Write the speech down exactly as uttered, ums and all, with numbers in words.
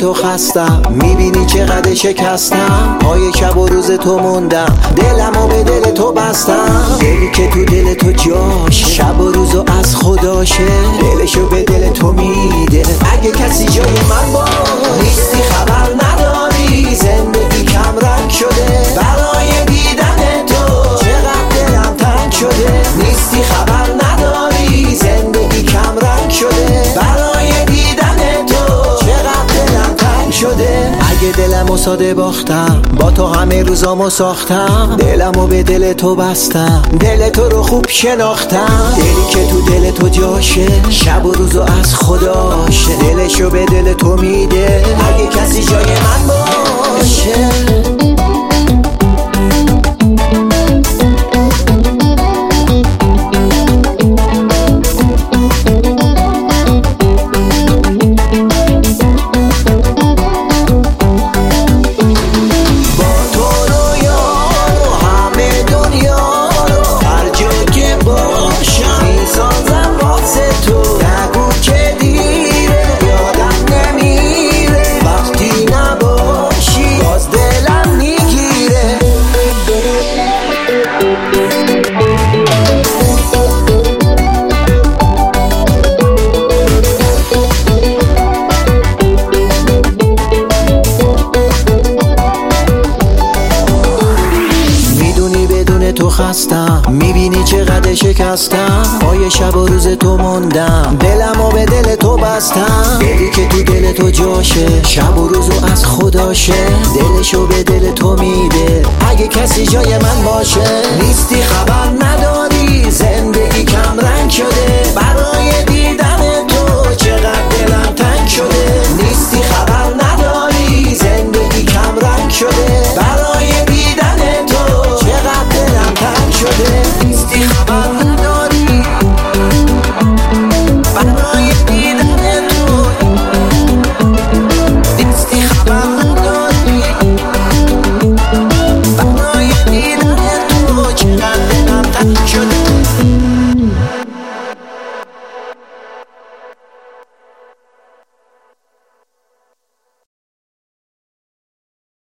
تو خستم، میبینی چقدر شکستم، پای شب و روز تو موندم، دلمو به دل تو بستم. دلی که تو دل تو جاشه، شب و روزو از خداشه، دلشو به دل تو میده. اگه کسی جای من با نیستی خبر نداری، زندگی کم رنگ شده برای دیدن تو، چقدر دلم تنگ شده. نیستی خبر نداری، زندگی کم رنگ شده برای دیدن تو، چقدر دلم تنگ شده. اگه دلمو ساده باختم، با تو همه روزامو ساختم، دلمو به دل تو بستم، دل تو رو خوب شناختم. دلی که تو دل تو جاشه، شب و روزو از خداشه، دلشو به دل تو میده. اگه کسی جای من باشه. تو خستم، میبینی چقدر شکستم، پای شب و روز تو موندم، دلمو به دل تو بستم. دلی که تو دل تو جاشه، شب و روزو از خداشه، دلشو به دل تو میده. اگه کسی جای من باشه. نیستی خبر نداری، زندگی کم رنگ شده برای دیدن تو، چقدر دلم تنگ شده. نیستی خبر نداری، زندگی کم رنگ شده برای دیدن تو، چقدر دلم تنگ شده. نیستی